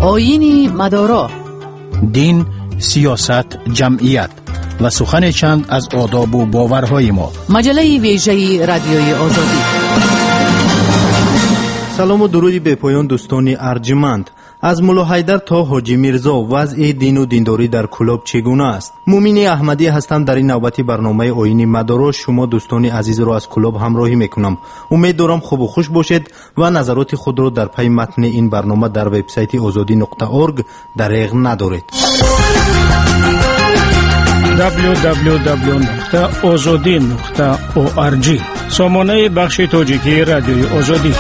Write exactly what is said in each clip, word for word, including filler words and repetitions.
آیین مدارا، دین، سیاست، جمعیت و سخن چند از آداب و باورهای ما. مجله ویژه رادیوی آزادی. سلام و درودی به پایان دوستان ارجمند. از مولا حیدر تا حاجی میرزا وضع دین و دینداری در کلاب چگونه است؟ مومین احمدی هستم. در این نوبتی برنامه آیین مدارا شما دوستان عزیز را از کلاب همراهی میکنم. امید دارم خوب و خوش باشید و نظرات خود را در پی متن این برنامه در وبسایت آزادی نقطه اورگ دریغ ندارید. دبلیو دبلیو دبلیو نقطه آزادی نقطه او ار جی سامانه بخش تاجیکی رادیوی آزادی.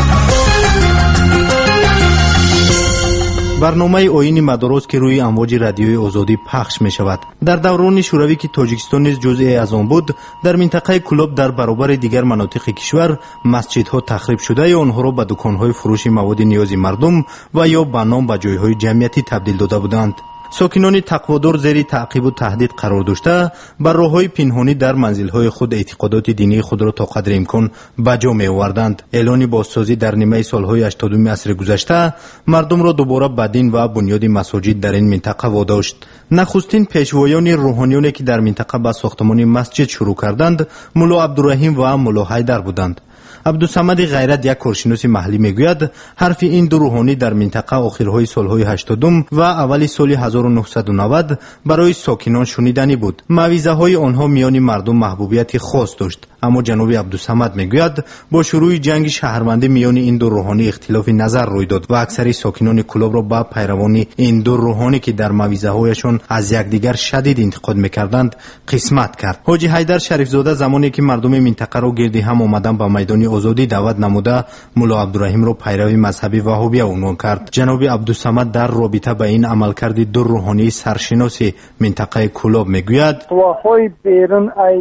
برنامه آیین مدارس که روی امواج رادیوی آزادی پخش می شود. در دوران شوروی که تاجیکستان نیز جزئی از آن بود، در منطقه کلاب در برابر دیگر مناطق کشور مسجدها تخریب شده یا آنها را به دکانهای فروش مواد نیاز مردم و یا به نام به جایهای جمعیتی تبدیل داده بودند. ساکنان تقوادار زیر تعقیب و تهدید قرار داشته بر راه‌های پنهانی در منزل‌های خود اعتقادات دینی خود را تا قدر امکان به جا می‌آوردند. اعلان بازسازی در نیمه سال‌های هشتادم عصر گذشته مردم را دوباره به دین و بنیاد مساجد در این منطقه واداشت. نخستین پیشوایان روحانیانی که در منطقه به ساختمان مسجد شروع کردند مولا عبدالرحیم و مولا حیدر بودند. عبدالصمد غیرت یک کارشناس محلی میگوید حرف این دو روحانی در منطقه آخرهای سالهای هشتادم و اول سال هزار و نهصد و نود برای ساکنان شنیدنی بود. موعظه های آنها میان مردم محبوبیت خاص داشت. اما جناب عبدالصمد میگوید با شروع جنگ شهروندی میان این دو روحانی اختلاف نظر روی داد و اکثر ساکنان کلاب را با پیروان این دو روحانی که در موعظه هایشان از یکدیگر شدید انتقاد میکردند قسمت کرد. حاجی حیدر شریف زاده زمانی که مردم منطقه را گرد هم آمدن به میدان آزادی دعوت نموده مولا عبدالرحیم را پیروی مذهبی وهابیه عنوان کرد. جناب عبدالصمد در رابطه با این عملکرد دو روحانی سرشناس منطقه کلاب میگوید قواهای بیرون ای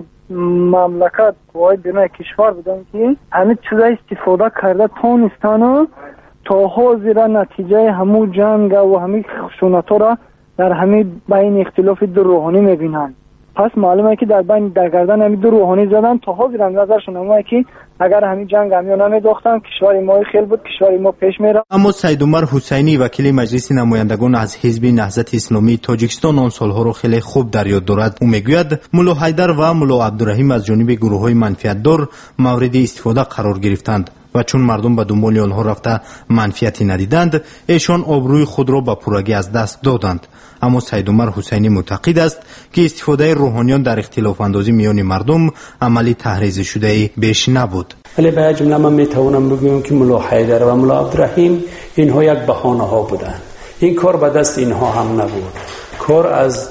مملکت قوای بیرون کشور بودن که همه چیزای استفاده کرده تونستن تا حاضر نتیجه همو جنگ و همه خشونت‌ها را در همه بین اختلاف دو روحانی میبینن. پس معلومه که در بین در گردن همین دو روحانی زدن تا حاضر نظرشون همه که اگر همین جنگ همیان نمیداختن کشور ما خیلی بود، کشور ما پیش میره. اما سید عمر حسینی وکیل مجلس نمایندگان از حزب نهضت اسلامی تاجیکستان آن سالها را خیلی خوب در یاد دارد. او میگوید مولا حیدر و مولا عبدالرحیم از جانب گروه‌های منفعت‌دار مورد استفاده قرار گرفتند و چون مردم به دنبال آنها رفته منفعتی ندیدند ایشان آبروی خود را به پورگی از دست دادند. اما سید عمر حسینی معتقد است که استفاده روحانیان در اختلاف اندازی میان مردم عملی تحریض شده بیش نبود. ولی به جمله من میتوانم بگویم که مولا حیدر و مولا عبدالرحیم اینها یک بهانه ها بودند. این کار به دست اینها هم نبود. کار از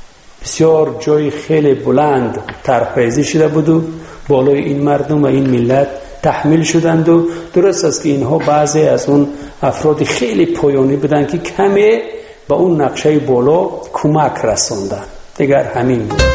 بسیار جای خیلی بلند طرح‌ریزی شده بود و بالای این مردم و این ملت تحمیل شدند و درست است که اینها بعضی از اون افراد خیلی پایانی بودند که کمی با اون نقشه بالا کمک رساندن. دیگر همین بود.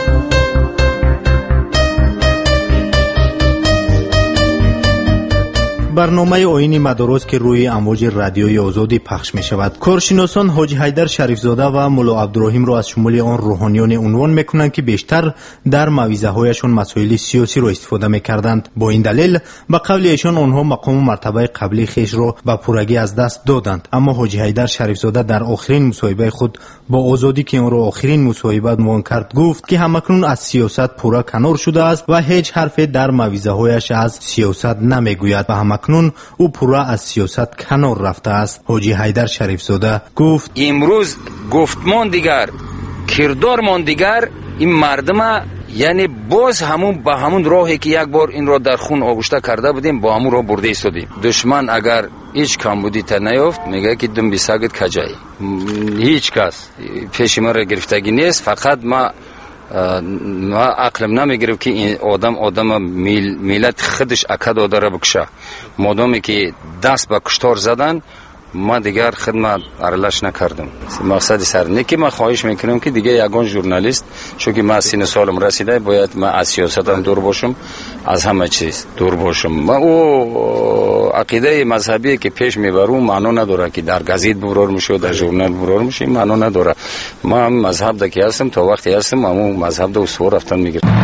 برنامه آیین مدارس که روی امواج رادیوی آزادی پخش می شود. کارشناسان حاجی حیدر شریف زاده و مولا عبدالرحیم را از شمول آن روحانیان عنوان میکنند که بیشتر در موعظه هایشان مسائل سیاسی را استفاده میکردند. با این دلیل به قول ایشان آنها مقام و مرتبه قبلی خیش را به پورگی از دست دادند. اما حاجی حیدر شریف زاده در آخرین مصاحبه خود با آزادی که آن را آخرین مصاحبه عنوان کرد گفت که همکنون از سیاست پورا کنار شده است و هیچ حرفی در موعظه هایش از سیاست نمیگوید و همکنون او پورا از سیاست کنار رفته است. حاجی حیدر شریف زاده گفت امروز گفتمان دیگر کردارمان دیگر این مردم یعنی باز همون با همون راهی که یک بار این را در خون آغشته کرده بودیم با همون راه برده ایستادیم. دشمن اگر هیچ کمبودی تا نیافت میگه که دم بیساگت کجایی. هیچ کس پیش ما را گرفتگی نیست. فقط ما ما عقلم نمیگیره که این آدم آدم میل ملت خودش اکد داره بکشه. مادامی که دست به کشتار زدن ما دیگر خدمت ارلش نکردم. مقصد سرنی که من خواهش میکنم که دیگه یگان ژورنالیست چون که من سین سالم رسیده باید من از سیاستم دور باشم، از همه چیز دور باشم. من او عقیده مذهبی که پیش میبرم معنا نداره که در گزیت برار میشه در ژورنال برار میشه، معنا نداره. من مذهب دکی هستم تا وقتی هستم اما مذهب دو سو رفتن میگیرم.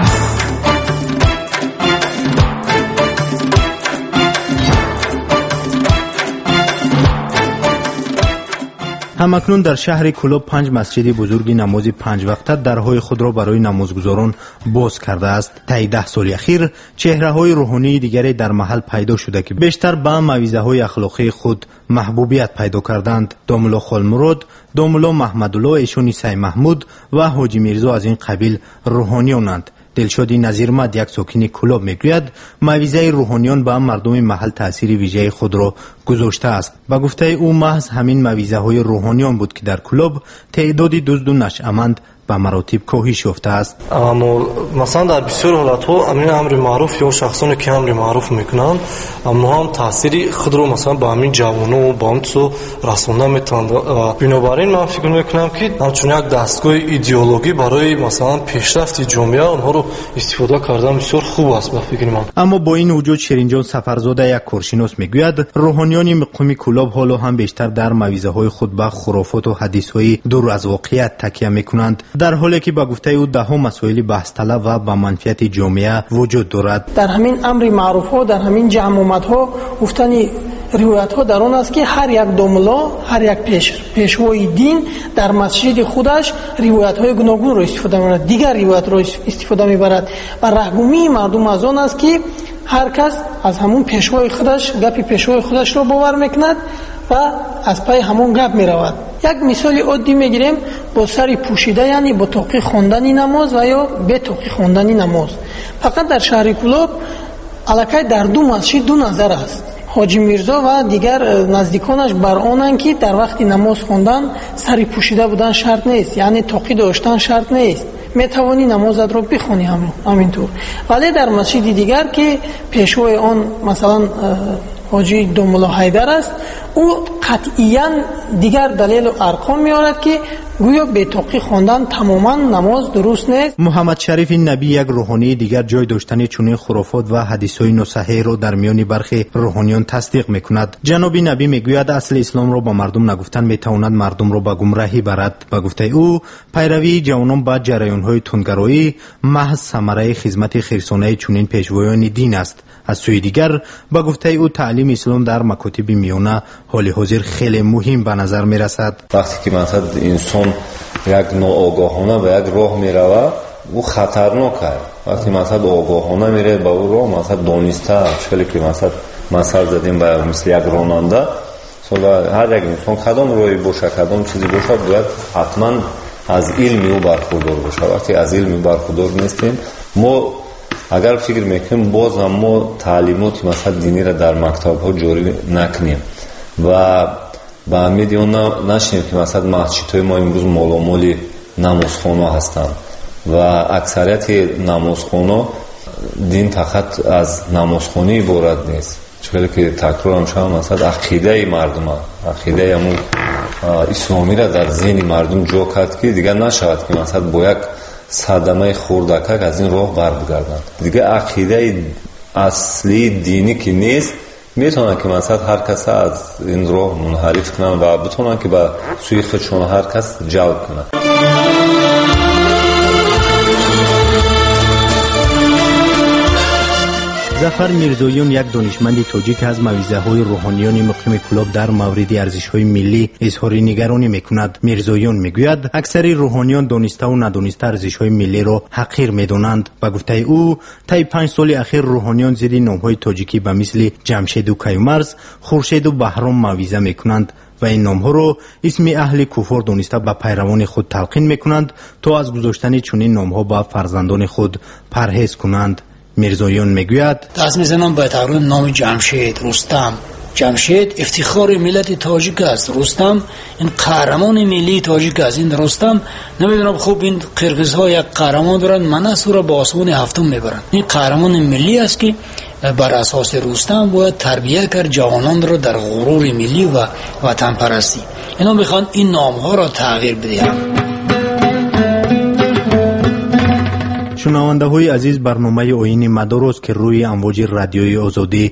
همکنون در شهر کلوب پنج مسجد بزرگ نماز پنج وقته درهای خود را برای نمازگزاران باز کرده است. طی ده سال اخیر چهره های روحانی دیگری در محل پیدا شده که بیشتر به موعظه های اخلاقی خود محبوبیت پیدا کردند. داملا خالمراد، داملا محمدالله ایشون عیسی محمود و حاجی میرزا از این قبیل روحانیانند. دلشادی نظیرمد یک ساکن کلوب میگوید موعظه روحانیان به مردم محل تأثیر ویژه خود را گذاشته است. با گفته او محض همین موعظه های روحانیان بود که در کلوب تعداد دزد و نشأمند به مراتب کاهش یافته است. اما مثلا در بسیار حالت‌ها امین امر معروف یا شخصانی که امر معروف میکنند اما هم تاثیر خود رو مثلا با همین جوانو و با همچو رسوندن میتونند. بنابراین من فکر میکنم که همچون یک دستگاه ایدئولوژی برای مثلا پیشرفت جامعه آنها رو استفاده کردن بسیار خوب است به فکر من. اما با این وجود شیرینجان سفرزاده یک کارشناس میگوید روحانیان مقام کلوب حالا هم بیشتر در موعظه های خود به خرافات و حدیث های دور از واقعیت تکیه میکنند، در حالی که با گفته او ده ها مسائل بحث طلب و با منفعت جامعه وجود دارد. در همین امر معروف ها، در همین جمع آمد ها گفتن روایت ها در آن است که هر یک داملا، هر یک پیش پیشوای دین در مسجد خودش روایت های گوناگون را استفاده می‌برد، دیگر روایت را استفاده می‌برد و رهگمی مردم از آن است که هر کس از همون پیشوای خودش گپی پیشوای خودش را باور میکند و از پای همون گپ میرود. یک مثال عادی میگیریم با سری پوشیده، یعنی با توقی خواندن نماز و یا به توقی خواندن نماز. فقط در شهر کلوب الکی در دو مسجد دو نظر است. حاجی میرزا و دیگر نزدیکانش بر آنند که در وقت نماز خواندن سری پوشیده بودن شرط نیست، یعنی توقی داشتن شرط نیست، میتوانی نمازت رو بخونی هم همینطور. ولی در مسجد دیگر که پیشوای آن مثلا حاجی داملا حیدر است، او قطعیاً دیگر دلیل و ارقام میارد که گویا به توقی خواندن تماما نماز درست نیست. محمد شریف نبی یک روحانی دیگر جای داشتن چنین خرافات و حدیث‌های ناصحیح را در میان برخی روحانیان تصدیق میکند. جناب نبی میگوید اصل اسلام را با مردم نگفتن میتواند مردم را به گمراهی برد. با گفته او پیروی جوانان با جریان‌های تندگرایی محض ثمره خدمت خیرسانه چنین پیشوایان دین است. از سوی دیگر با گفته او تعلیم اسلام در مکاتب میانه حال حاضر خیلی مهم به نظر می رسد. وقتی که مثلا انسان یک ناآگاهانه به یک راه می رود او خطرناک است. وقتی مثلا آگاهانه میره به او راه مثلا دانسته چلی که مثلا مثلا زدیم به مثل یک راننده سوال هر یک انسان کدام راهی باشه کدام چیزی باشه باید حتما از علم او برخوردار باشه. وقتی از علم برخوردار نیستیم ما اگر فکر میکنیم باز هم ما تعلیمات مثلا دینی را در مکتب ها جاری نکنیم و به امید اون نشنیم که مثلا مسجد های ما امروز مالامالی نمازخانه هستند و اکثریت نمازخانه دین فقط از نمازخانه عبارت نیست، چون که تکرار هم شما مثلا عقیده مردم عقیده همون اسلامی را در ذهن مردم جا کرد که دیگر نشود که مثلا با یک صدمه خوردکک از این راه بر بگردند. دیگه عقیده اصلی دینی که نیست میتونن که مثلا هر کس از این راه منحرف کنن و بتونن که به سوی خودشون هر کس جلب کنن. ظفر میرزاییان یک دانشمند تاجیک از موعظه های روحانیان مقیم کلوب در مورد ارزش های ملی اظهار نگرانی میکند. میرزاییان میگوید اکثر روحانیان دانسته و ندانسته ارزش های ملی را حقیر میدانند. با گفته او طی پنج سال اخیر روحانیان زیر نام های تاجیکی به مثل جمشید و کیومرث، خورشید و بهرام موعظه میکنند و این نام ها رو اسم اهل کفر دانسته به پیروان خود تلقین میکنند تا از گذاشتن چنین نام ها به فرزندان خود پرهیز کنند. میرزاییان میگوید دست میزنم به تقریبا نام جمشید، رستم. جمشید افتخار ملت تاجیک است، رستم این قهرمان ملی تاجیک است. این رستم نمیدونم خوب این قرقیزها یک قهرمان دارن، منصور را با آسمان هفتم میبرن. این قهرمان ملی است که بر اساس رستم باید تربیت کرد جوانان را در غرور ملی و وطن پرستی. اینا میخوان این نام ها را تغییر بدهند. شنونده های عزیز، برنامه آیین مدارس که روی امواج رادیوی آزادی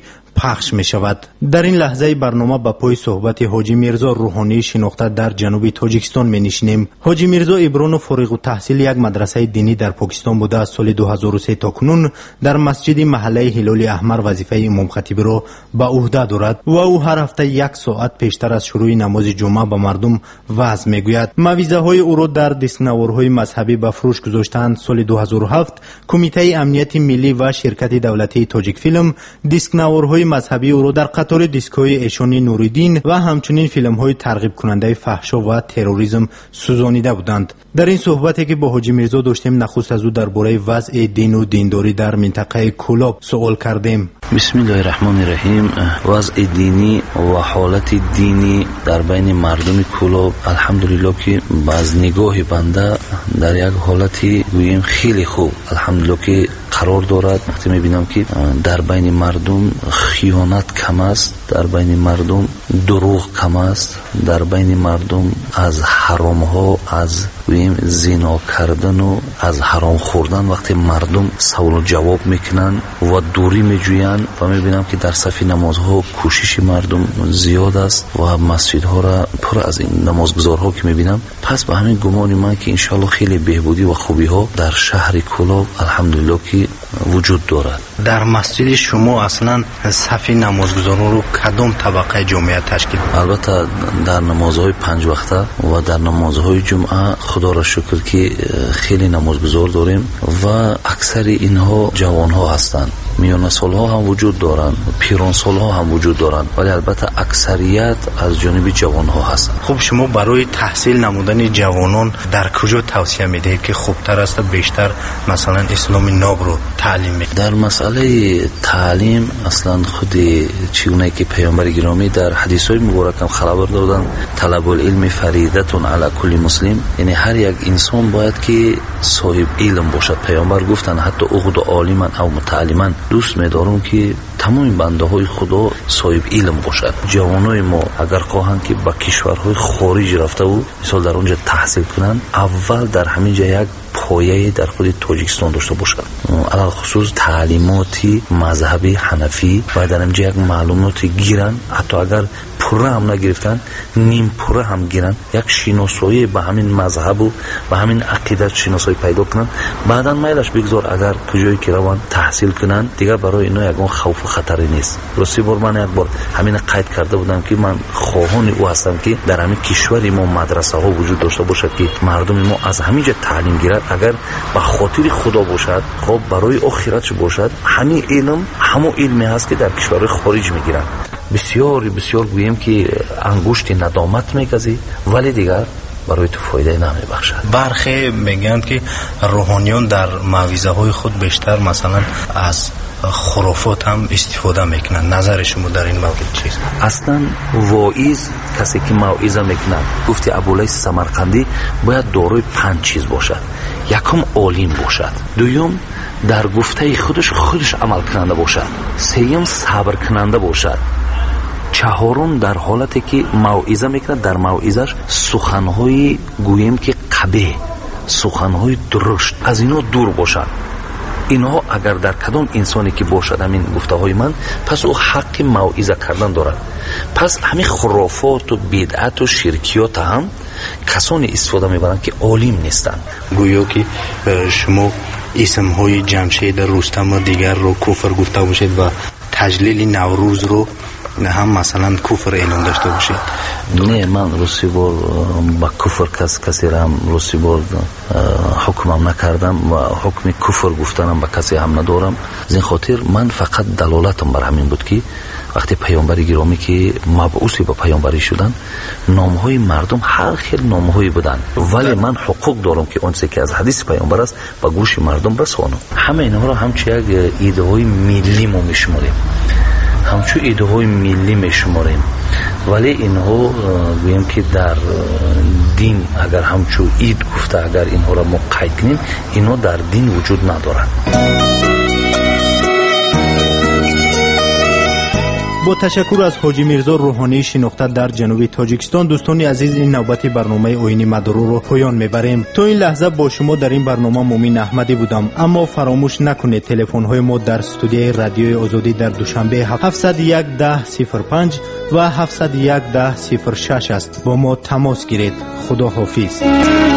پخش می شود. در این لحظه برنامه با پای صحبت حاجی میرزا روحانی شناخته در جنوب تاجیکستان می نشینیم. حاجی میرزا ابران فارغ التحصیل یک مدرسه دینی در پاکستان بوده. از سال دو هزار و سه تا کنون در مسجد محله هلال احمر وظیفه امام خطیب را به عهده دارد و او هر هفته یک ساعت پیشتر از شروع نماز جمعه به مردم وعظ میگوید. موعظه های او را در دستنوارهای مذهبی به فروش گذاشتند. سال دو هزار و هفت کمیته امنیت ملی و شرکت دولتی تاجیک فیلم دیسکنوارهای مذهبی او را در قطار دیسک‌های ایشان نوریدین و همچنین فیلم‌های ترغیب کننده فحشا و تروریسم سوزانیده بودند. در این صحبتی که با حاجی میرزا داشتیم نخست از او درباره وضع دین و دینداری در منطقه کولاب سوال کردیم. بسم الله الرحمن الرحیم. وضع دینی و حالت دینی در بین مردم کولاب الحمدلله که باز نگاه بنده در یک حالتی گوییم خیلی خوب الحمدلله که قرار دارد. وقتی میبینم که در بین مردم خیانت کم است، در بین مردم دروغ کم است، در بین مردم از حرام ها، از گوییم زنا کردن و از حرام خوردن وقتی مردم سوال و جواب میکنن و دوری میجوین و میبینم که در صف نمازها کوشش مردم زیاد است و مسجدها را پر از این نمازگزارها که میبینم. پس به همین گمان من که انشالله خیلی بهبودی و خوبی ها در شهر کولاب الحمدلله که وجود دارد. در مسجد شما اصلا صف نمازگزاران رو کدام طبقه جامعه تشکیل؟ البته در نمازهای پنج وقته و در نمازهای جمعه خدا را شکر که خیلی نمازگزار داریم و اکثر اینها جوان ها هستند. میان سال ها هم وجود دارند، پیران سال ها هم وجود دارند، ولی البته اکثریت از جانب جوان ها هستند. خب شما برای تحصیل نمودن جوانان در کجا توصیه میدهید که خوبتر است بیشتر مثلا اسلام ناب رو تعلیم میدهید؟ در مسئله تعلیم اصلا خود چگونه که پیامبر گرامی در حدیث های مبارک هم خبر دادن طلب العلم فریضه علی کل مسلم، یعنی هر یک انسان باید که صاحب علم باشد. پیامبر گفتن حتی اغد عالما او متعلما، دوست می‌دارم که تمام بنده های خدا صاحب علم باشد. جوانای ما اگر خواهند که به کشورهای خارج رفته و مثلا در اونجا تحصیل کنند، اول در همین جا یک پایه در خود تاجیکستان داشته باشد، علاوه خصوص تعلیماتی مذهبی حنفی و در اینجا یک معلوماتی گیرن، حتی اگر پره هم نگرفتن نیم پره هم گیرن، یک شناسایی به همین مذهب و به همین عقیدت شناسایی پیدا کنن. بعداً میلش بگذار اگر کجایی که روان تحصیل کنن دیگه برای اینا یکون خوف و خطری نیست. راستی بار من یک بار همین قید کرده بودم که من خواهان او هستم که در همین کشور ما مدرسه ها وجود داشته باشد که مردم ما از همینجا تعلیم گیرد. اگر به خاطر خدا باشد، خب برای آخرتش باشد، همین علم همون علمی هست که در کشور خارج میگیرن. بسیار بسیار گوییم که انگشت ندامت میگذی ولی دیگر برای تو فایده نمیبخشد. برخی میگن که روحانیان در موعظه های خود بیشتر مثلا از خرافات هم استفاده میکنن. نظر شما در این مورد چیست؟ اصلا واعظ کسی که موعظه میکنه، گفتی ابولیث سمرقندی، باید دارای پنج چیز باشد. یکم عالم باشد، دوم در گفته خودش خودش عمل کننده باشد، سوم صبر کننده باشد، چهارم در حالتی که موعظه میکنه در موعظه‌اش سخنهای گوییم که قبیح، سخنهای درشت از اینا دور باشد. اینها اگر در کدام انسانی که باشد همین گفته های من، پس او حق موعظه کردن دارد. پس همین خرافات و بدعت و شرکیات هم کسانی استفاده میبرند که عالم نیستند. گویا که شما اسم های جمشید رستم و دیگر رو کفر گفته باشید و تجلیل نوروز رو هم مثلا کفر اعلام داشته باشید. نه، من روسی بار با کفر کس کسی را هم روسی بار حکمم نکردم و حکم کفر گفتنم با کسی هم ندارم. از این خاطر من فقط دلالتم بر همین بود که وقتی پیامبر گرامی که مبعوثی با پیامبری شدن، نامهای مردم هر خیل نامهایی بودن، ولی من حقوق دارم که اون چیزی که از حدیث پیامبر است با گوش مردم رسانم. همه اینها را همچه یک ایده های ملی ما میشماریم، همچون ایده های ملی میشماریم، ولی اینها گویم که در دین اگر همچون اید گفته اگر اینها را ما قید کنیم، اینها در دین وجود ندارند. با تشکر از حاجی میرزا روحانی شناخته در جنوب تاجیکستان، دوستان عزیز این نوبت برنامه اوین مادورو رو پایان میبریم. تا این لحظه با شما در این برنامه مومین احمدی بودم، اما فراموش نکنید تلفن های ما در استودیوی رادیوی آزادی در دوشنبه هفتصد و یک ده صفر پنج و هفتصد و یک ده صفر شش است. با ما تماس گیرید. خدا حافظ.